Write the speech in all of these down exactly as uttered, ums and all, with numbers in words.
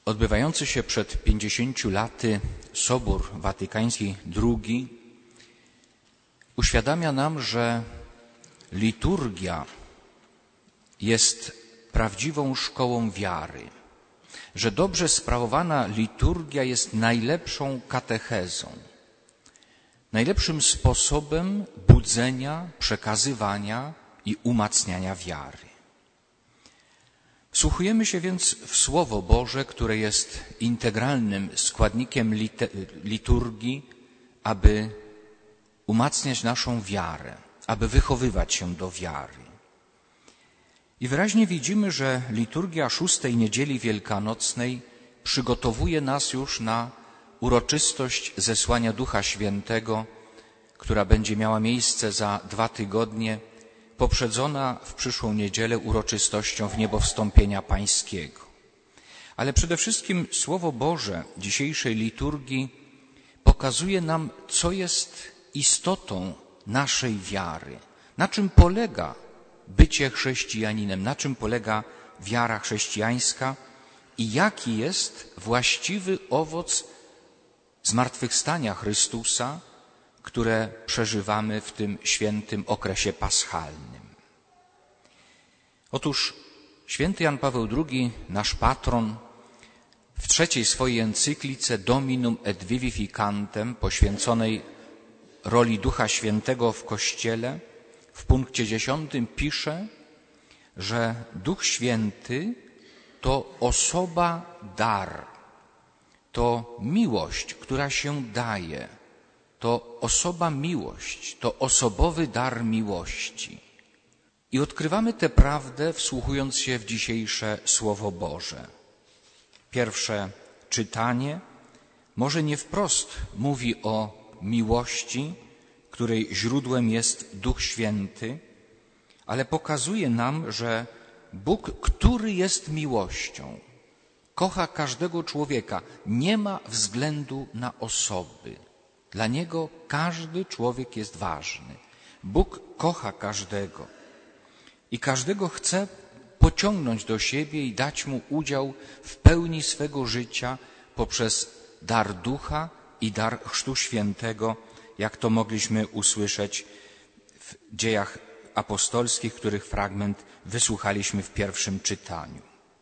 Odbywający się przed pięćdziesięciu laty Sobór Watykański drugi uświadamia nam, że liturgia jest prawdziwą szkołą wiary, że dobrze sprawowana liturgia jest najlepszą katechezą, najlepszym sposobem budzenia, przekazywania i umacniania wiary. Wsłuchujemy się więc w Słowo Boże, które jest integralnym składnikiem liturgii, aby umacniać naszą wiarę, aby wychowywać się do wiary. I wyraźnie widzimy, że liturgia szóstej niedzieli wielkanocnej przygotowuje nas już na uroczystość zesłania Ducha Świętego, która będzie miała miejsce za dwa tygodnie, poprzedzona w przyszłą niedzielę uroczystością wniebowstąpienia Pańskiego. Ale przede wszystkim Słowo Boże dzisiejszej liturgii pokazuje nam, co jest istotą naszej wiary, na czym polega bycie chrześcijaninem, na czym polega wiara chrześcijańska i jaki jest właściwy owoc zmartwychwstania Chrystusa, które przeżywamy w tym świętym okresie paschalnym. Otóż święty Jan Paweł drugi, nasz patron, w trzeciej swojej encyklice Dominum et Vivificantem, poświęconej roli Ducha Świętego w Kościele, w punkcie dziesiątym pisze, że Duch Święty to osoba dar, to miłość, która się daje, to osoba miłość, to osobowy dar miłości. I odkrywamy tę prawdę, wsłuchując się w dzisiejsze Słowo Boże. Pierwsze czytanie może nie wprost mówi o miłości, której źródłem jest Duch Święty, ale pokazuje nam, że Bóg, który jest miłością, kocha każdego człowieka, nie ma względu na osoby. Dla Niego każdy człowiek jest ważny. Bóg kocha każdego i każdego chce pociągnąć do siebie i dać mu udział w pełni swego życia poprzez dar Ducha i dar Chrztu Świętego, jak to mogliśmy usłyszeć w Dziejach Apostolskich, których fragment wysłuchaliśmy w pierwszym czytaniu.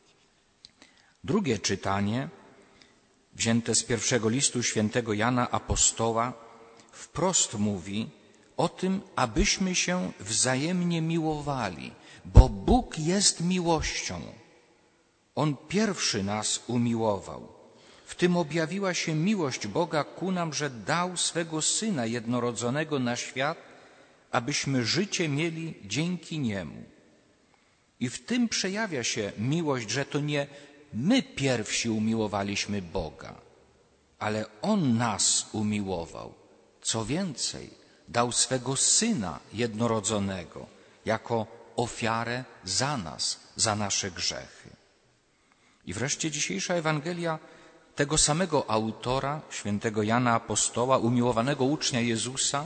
Drugie czytanie, wzięte z pierwszego listu świętego Jana Apostoła, wprost mówi o tym, abyśmy się wzajemnie miłowali, bo Bóg jest miłością. On pierwszy nas umiłował. W tym objawiła się miłość Boga ku nam, że dał swego Syna jednorodzonego na świat, abyśmy życie mieli dzięki Niemu. I w tym przejawia się miłość, że to nie my pierwsi umiłowaliśmy Boga, ale On nas umiłował. Co więcej, dał swego Syna jednorodzonego jako ofiarę za nas, za nasze grzechy. I wreszcie dzisiejsza Ewangelia tego samego autora, świętego Jana Apostoła, umiłowanego ucznia Jezusa,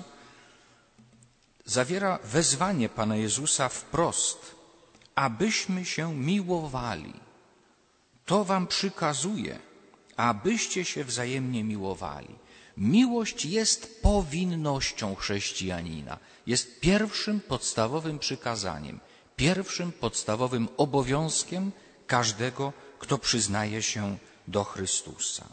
zawiera wezwanie Pana Jezusa wprost, abyśmy się miłowali. To wam przykazuję, abyście się wzajemnie miłowali. Miłość jest powinnością chrześcijanina, jest pierwszym podstawowym przykazaniem, pierwszym podstawowym obowiązkiem każdego, kto przyznaje się do Chrystusa.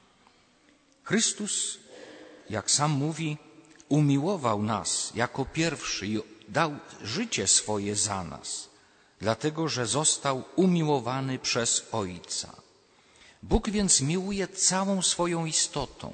Chrystus, jak sam mówi, umiłował nas jako pierwszy i dał życie swoje za nas, dlatego że został umiłowany przez Ojca. Bóg więc miłuje całą swoją istotą.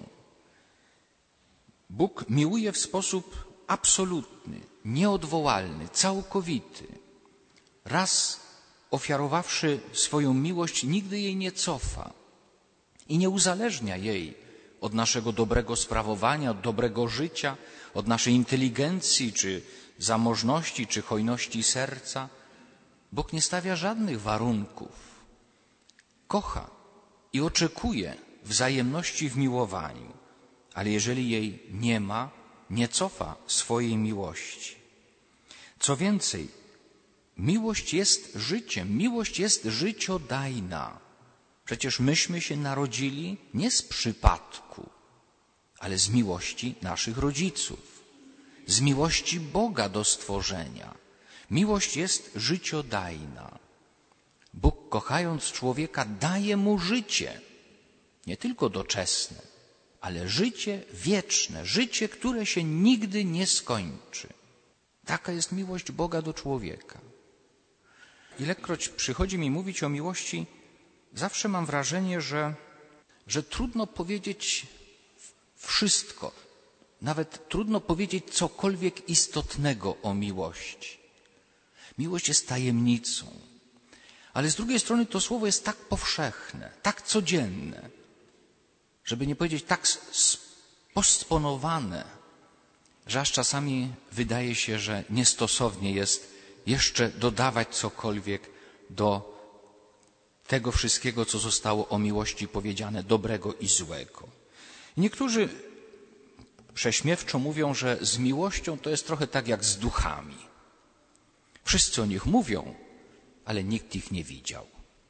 Bóg miłuje w sposób absolutny, nieodwołalny, całkowity. Raz ofiarowawszy swoją miłość, nigdy jej nie cofa i nie uzależnia jej od naszego dobrego sprawowania, od dobrego życia, od naszej inteligencji, czy zamożności, czy hojności serca. Bóg nie stawia żadnych warunków. Kocha i oczekuje wzajemności w miłowaniu, ale jeżeli jej nie ma, nie cofa swojej miłości. Co więcej, miłość jest życiem, miłość jest życiodajna. Przecież myśmy się narodzili nie z przypadku, ale z miłości naszych rodziców, z miłości Boga do stworzenia. Miłość jest życiodajna. Bóg, kochając człowieka, daje mu życie, nie tylko doczesne, ale życie wieczne, życie, które się nigdy nie skończy. Taka jest miłość Boga do człowieka. Ilekroć przychodzi mi mówić o miłości, zawsze mam wrażenie, że, że trudno powiedzieć wszystko. Nawet trudno powiedzieć cokolwiek istotnego o miłości. Miłość jest tajemnicą. Ale z drugiej strony to słowo jest tak powszechne, tak codzienne, żeby nie powiedzieć tak posponowane, że aż czasami wydaje się, że niestosownie jest jeszcze dodawać cokolwiek do tego wszystkiego, co zostało o miłości powiedziane, dobrego i złego. Niektórzy prześmiewczo mówią, że z miłością to jest trochę tak jak z duchami. Wszyscy o nich mówią, ale nikt ich nie widział.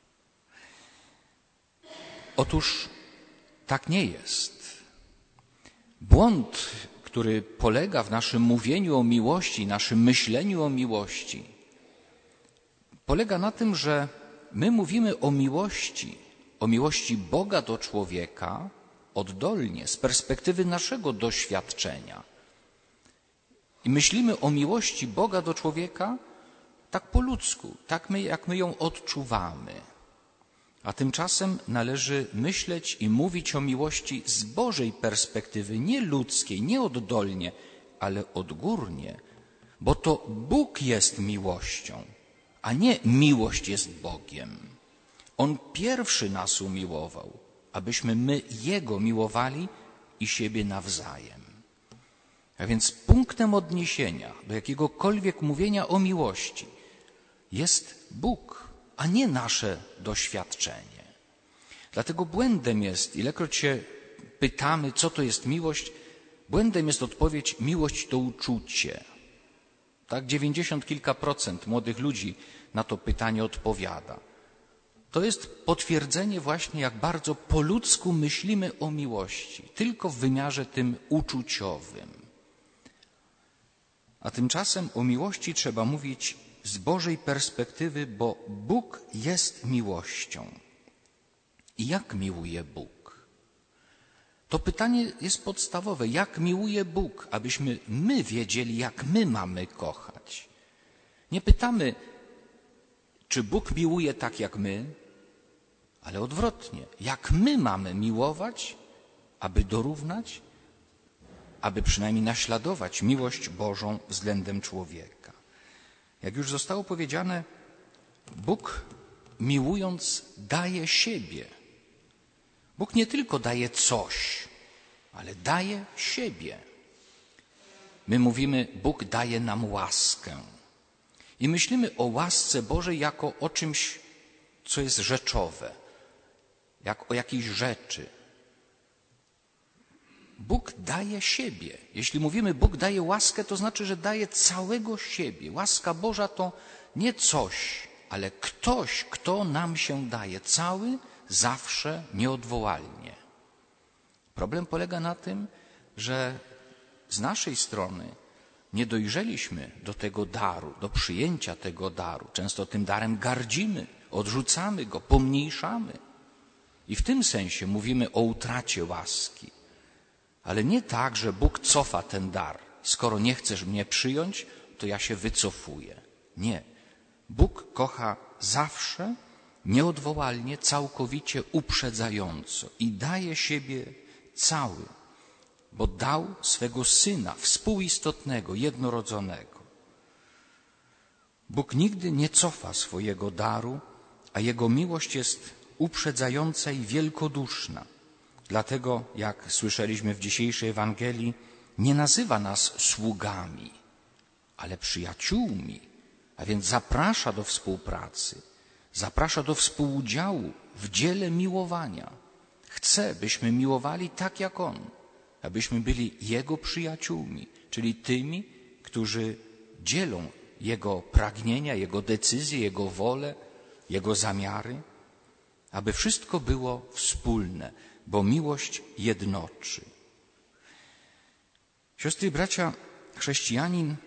Otóż tak nie jest. Błąd, który polega w naszym mówieniu o miłości, naszym myśleniu o miłości, polega na tym, że my mówimy o miłości, o miłości Boga do człowieka oddolnie, z perspektywy naszego doświadczenia. I myślimy o miłości Boga do człowieka tak po ludzku, tak my, jak my ją odczuwamy. A tymczasem należy myśleć i mówić o miłości z Bożej perspektywy, nie ludzkiej, nie oddolnie, ale odgórnie, bo to Bóg jest miłością, a nie miłość jest Bogiem. On pierwszy nas umiłował, abyśmy my Jego miłowali i siebie nawzajem. A więc punktem odniesienia do jakiegokolwiek mówienia o miłości jest Bóg, a nie nasze doświadczenie. Dlatego błędem jest, ilekroć się pytamy, co to jest miłość, błędem jest odpowiedź: miłość to uczucie. Tak, dziewięćdziesiąt kilka procent młodych ludzi na to pytanie odpowiada. To jest potwierdzenie właśnie, jak bardzo po ludzku myślimy o miłości, tylko w wymiarze tym uczuciowym. A tymczasem o miłości trzeba mówić z Bożej perspektywy, bo Bóg jest miłością. I jak miłuje Bóg? To pytanie jest podstawowe. Jak miłuje Bóg, abyśmy my wiedzieli, jak my mamy kochać? Nie pytamy, czy Bóg miłuje tak jak my, ale odwrotnie. Jak my mamy miłować, aby dorównać, aby przynajmniej naśladować miłość Bożą względem człowieka. Jak już zostało powiedziane, Bóg miłując daje siebie. Bóg nie tylko daje coś, ale daje siebie. My mówimy, Bóg daje nam łaskę. I myślimy o łasce Bożej jako o czymś, co jest rzeczowe, jak o jakiejś rzeczy. Bóg daje siebie. Jeśli mówimy, Bóg daje łaskę, to znaczy, że daje całego siebie. Łaska Boża to nie coś, ale ktoś, kto nam się daje. Cały, zawsze, nieodwołalnie. Problem polega na tym, że z naszej strony nie dojrzeliśmy do tego daru, do przyjęcia tego daru. Często tym darem gardzimy, odrzucamy go, pomniejszamy. I w tym sensie mówimy o utracie łaski. Ale nie tak, że Bóg cofa ten dar. Skoro nie chcesz mnie przyjąć, to ja się wycofuję. Nie. Bóg kocha zawsze, nieodwołalnie, całkowicie uprzedzająco i daje siebie cały, bo dał swego Syna współistotnego, jednorodzonego. Bóg nigdy nie cofa swojego daru, a Jego miłość jest uprzedzająca i wielkoduszna. Dlatego, jak słyszeliśmy w dzisiejszej Ewangelii, nie nazywa nas sługami, ale przyjaciółmi, a więc zaprasza do współpracy, zaprasza do współudziału w dziele miłowania. Chce, byśmy miłowali tak jak On, abyśmy byli Jego przyjaciółmi, czyli tymi, którzy dzielą Jego pragnienia, Jego decyzje, Jego wolę, Jego zamiary. aby wszystko było wspólne, bo miłość jednoczy. Siostry i bracia, chrześcijanin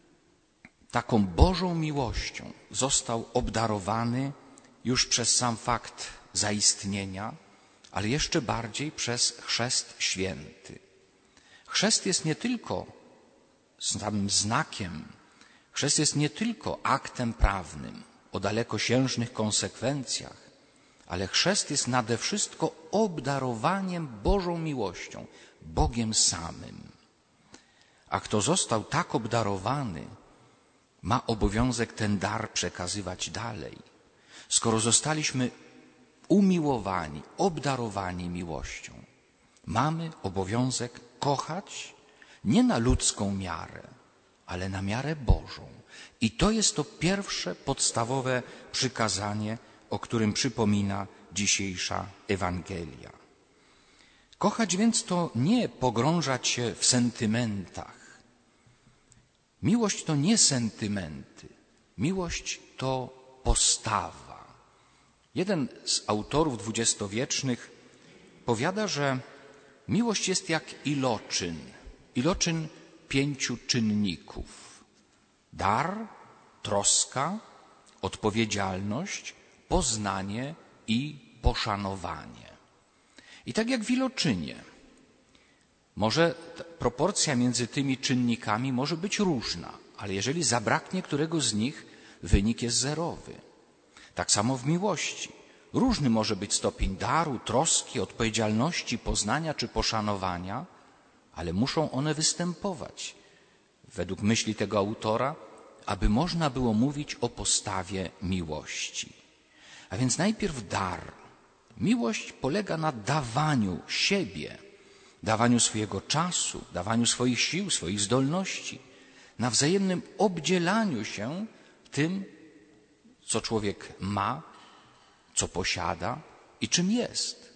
taką Bożą miłością został obdarowany już przez sam fakt zaistnienia, ale jeszcze bardziej przez chrzest święty. Chrzest jest nie tylko samym znakiem, chrzest jest nie tylko aktem prawnym o dalekosiężnych konsekwencjach, ale chrzest jest nade wszystko obdarowaniem Bożą miłością, Bogiem samym. A kto został tak obdarowany, ma obowiązek ten dar przekazywać dalej. Skoro zostaliśmy umiłowani, obdarowani miłością, mamy obowiązek kochać nie na ludzką miarę, ale na miarę Bożą. I to jest to pierwsze, podstawowe przykazanie, o którym przypomina dzisiejsza Ewangelia. Kochać więc to nie pogrążać się w sentymentach. Miłość to nie sentymenty. Miłość to postawa. Jeden z autorów dwudziestowiecznych powiada, że miłość jest jak iloczyn. Iloczyn pięciu czynników. Dar, troska, odpowiedzialność, poznanie i poszanowanie. I tak jak w iloczynie, może proporcja między tymi czynnikami może być różna, ale jeżeli zabraknie którego z nich, wynik jest zerowy. Tak samo w miłości. Różny może być stopień daru, troski, odpowiedzialności, poznania czy poszanowania, ale muszą one występować, według myśli tego autora, aby można było mówić o postawie miłości. A więc najpierw dar. Miłość polega na dawaniu siebie, dawaniu swojego czasu, dawaniu swoich sił, swoich zdolności, na wzajemnym obdzielaniu się tym, co człowiek ma, co posiada i czym jest.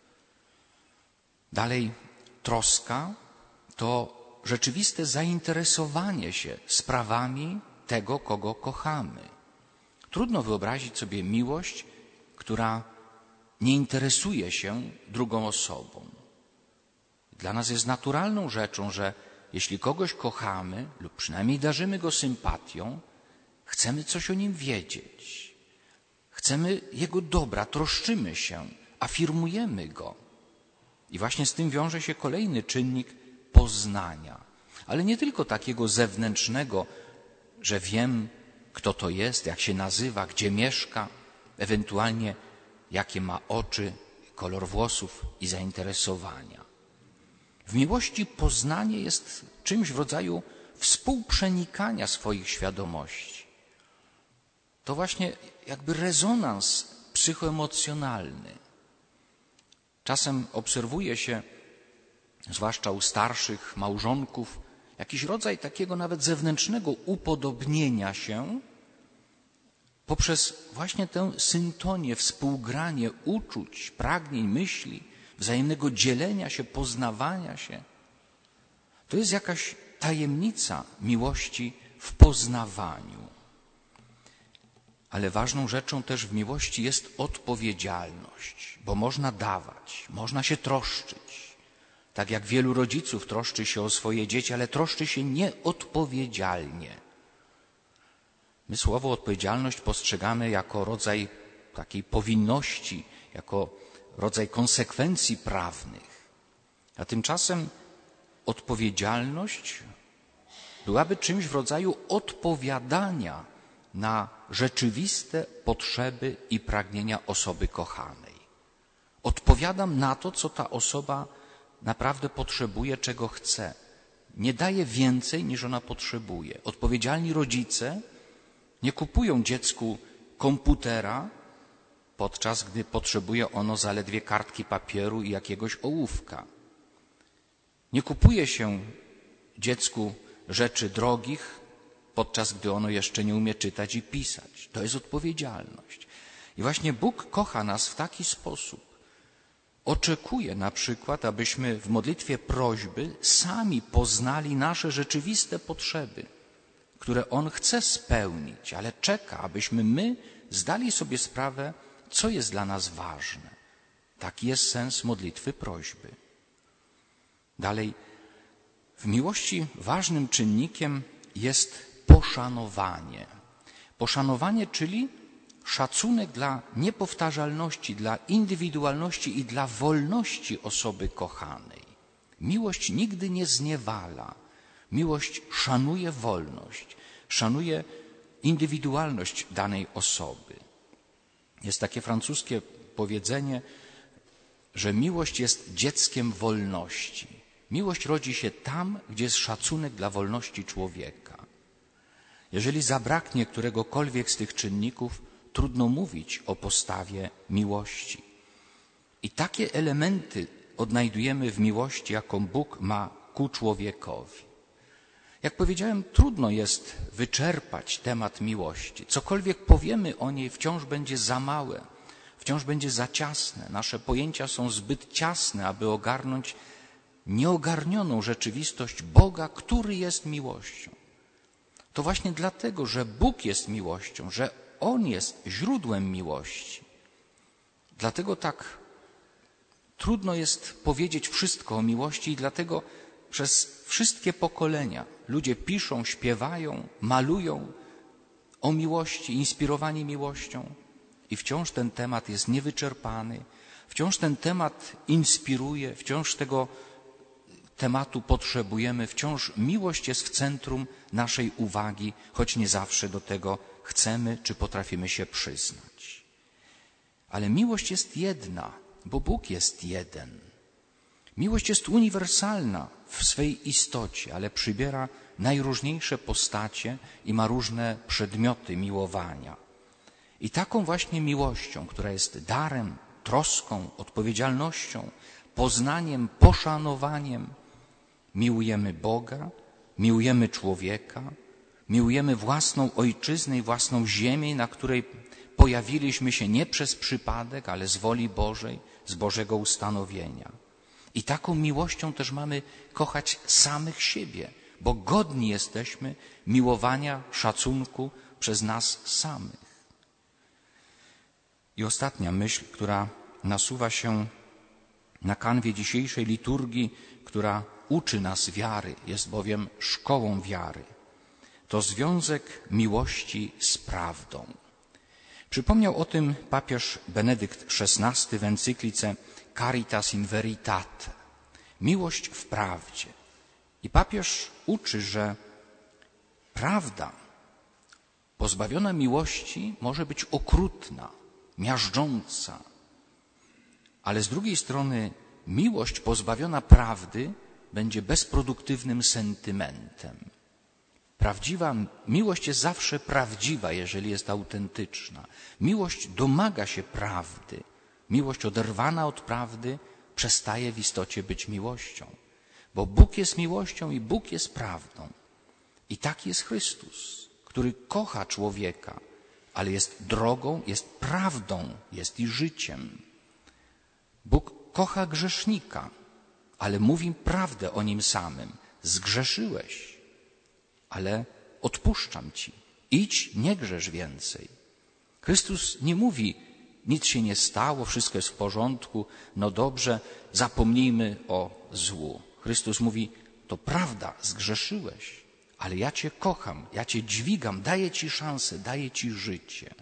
Dalej, troska to rzeczywiste zainteresowanie się sprawami tego, kogo kochamy. Trudno wyobrazić sobie miłość, która nie interesuje się drugą osobą. Dla nas jest naturalną rzeczą, że jeśli kogoś kochamy lub przynajmniej darzymy go sympatią, chcemy coś o nim wiedzieć. Chcemy jego dobra, troszczymy się, afirmujemy go. I właśnie z tym wiąże się kolejny czynnik poznania. Ale nie tylko takiego zewnętrznego, że wiem, kto to jest, jak się nazywa, gdzie mieszka, ewentualnie jakie ma oczy, kolor włosów i zainteresowania. W miłości poznanie jest czymś w rodzaju współprzenikania swoich świadomości. To właśnie jakby rezonans psychoemocjonalny. Czasem obserwuje się, zwłaszcza u starszych małżonków, jakiś rodzaj takiego nawet zewnętrznego upodobnienia się poprzez właśnie tę syntonię, współgranie uczuć, pragnień, myśli, wzajemnego dzielenia się, poznawania się. To jest jakaś tajemnica miłości w poznawaniu. Ale ważną rzeczą też w miłości jest odpowiedzialność, bo można dawać, można się troszczyć. Tak jak wielu rodziców troszczy się o swoje dzieci, ale troszczy się nieodpowiedzialnie. My słowo odpowiedzialność postrzegamy jako rodzaj takiej powinności, jako rodzaj konsekwencji prawnych. A tymczasem odpowiedzialność byłaby czymś w rodzaju odpowiadania na rzeczywiste potrzeby i pragnienia osoby kochanej. Odpowiadam na to, co ta osoba naprawdę potrzebuje, czego chce. Nie daje więcej, niż ona potrzebuje. Odpowiedzialni rodzice nie kupują dziecku komputera, podczas gdy potrzebuje ono zaledwie kartki papieru i jakiegoś ołówka. Nie kupuje się dziecku rzeczy drogich, podczas gdy ono jeszcze nie umie czytać i pisać. To jest odpowiedzialność. I właśnie Bóg kocha nas w taki sposób. Oczekuje na przykład, abyśmy w modlitwie prośby sami poznali nasze rzeczywiste potrzeby, które On chce spełnić, ale czeka, abyśmy my zdali sobie sprawę, co jest dla nas ważne. Taki jest sens modlitwy prośby. Dalej, w miłości ważnym czynnikiem jest poszanowanie. Poszanowanie, czyli szacunek dla niepowtarzalności, dla indywidualności i dla wolności osoby kochanej. Miłość nigdy nie zniewala. Miłość szanuje wolność, szanuje indywidualność danej osoby. Jest takie francuskie powiedzenie, że miłość jest dzieckiem wolności. Miłość rodzi się tam, gdzie jest szacunek dla wolności człowieka. Jeżeli zabraknie któregokolwiek z tych czynników, trudno mówić o postawie miłości. I takie elementy odnajdujemy w miłości, jaką Bóg ma ku człowiekowi. Jak powiedziałem, trudno jest wyczerpać temat miłości. Cokolwiek powiemy o niej, wciąż będzie za małe, wciąż będzie za ciasne. Nasze pojęcia są zbyt ciasne, aby ogarnąć nieogarnioną rzeczywistość Boga, który jest miłością. To właśnie dlatego, że Bóg jest miłością, że On jest źródłem miłości. Dlatego tak trudno jest powiedzieć wszystko o miłości i dlatego przez wszystkie pokolenia ludzie piszą, śpiewają, malują o miłości, inspirowani miłością i wciąż ten temat jest niewyczerpany, wciąż ten temat inspiruje, wciąż tego tematu potrzebujemy, wciąż miłość jest w centrum naszej uwagi, choć nie zawsze do tego chcemy czy potrafimy się przyznać. Ale miłość jest jedna, bo Bóg jest jeden. Miłość jest uniwersalna w swej istocie, ale przybiera najróżniejsze postacie i ma różne przedmioty miłowania. I taką właśnie miłością, która jest darem, troską, odpowiedzialnością, poznaniem, poszanowaniem, miłujemy Boga, miłujemy człowieka, miłujemy własną ojczyznę i własną ziemię, na której pojawiliśmy się nie przez przypadek, ale z woli Bożej, z Bożego ustanowienia. I taką miłością też mamy kochać samych siebie, bo godni jesteśmy miłowania, szacunku przez nas samych. I ostatnia myśl, która nasuwa się na kanwie dzisiejszej liturgii, która uczy nas wiary, jest bowiem szkołą wiary. To związek miłości z prawdą. Przypomniał o tym papież Benedykt szesnasty w encyklice Caritas in Veritate. Miłość w prawdzie. I papież uczy, że prawda pozbawiona miłości może być okrutna, miażdżąca, ale z drugiej strony miłość pozbawiona prawdy będzie bezproduktywnym sentymentem. Prawdziwa miłość jest zawsze prawdziwa, jeżeli jest autentyczna. Miłość domaga się prawdy. Miłość oderwana od prawdy przestaje w istocie być miłością. Bo Bóg jest miłością i Bóg jest prawdą. I taki jest Chrystus, który kocha człowieka, ale jest drogą, jest prawdą, jest i życiem. Bóg kocha grzesznika, ale mówi prawdę o nim samym. Zgrzeszyłeś, ale odpuszczam ci. Idź, nie grzesz więcej. Chrystus nie mówi, nic się nie stało, wszystko jest w porządku, no dobrze, zapomnijmy o złu. Chrystus mówi, to prawda, zgrzeszyłeś, ale ja cię kocham, ja cię dźwigam, daję ci szansę, daję ci życie.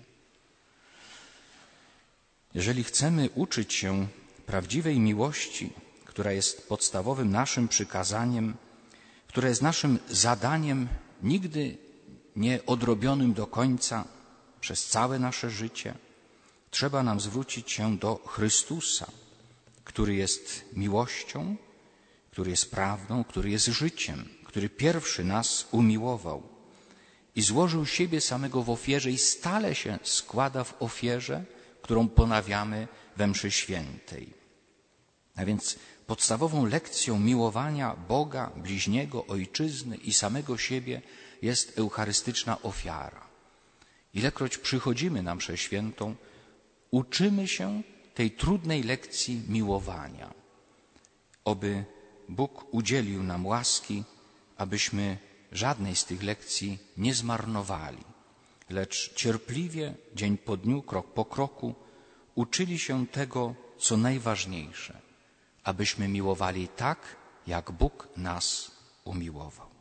Jeżeli chcemy uczyć się prawdziwej miłości, która jest podstawowym naszym przykazaniem, które jest naszym zadaniem nigdy nie odrobionym do końca przez całe nasze życie, trzeba nam zwrócić się do Chrystusa, który jest miłością, który jest prawdą, który jest życiem, który pierwszy nas umiłował i złożył siebie samego w ofierze i stale się składa w ofierze, którą ponawiamy we mszy świętej. A więc podstawową lekcją miłowania Boga, bliźniego, ojczyzny i samego siebie jest eucharystyczna ofiara. Ilekroć przychodzimy na mszę świętą, uczymy się tej trudnej lekcji miłowania. Oby Bóg udzielił nam łaski, abyśmy żadnej z tych lekcji nie zmarnowali, lecz cierpliwie, dzień po dniu, krok po kroku, uczyli się tego, co najważniejsze, abyśmy miłowali tak, jak Bóg nas umiłował.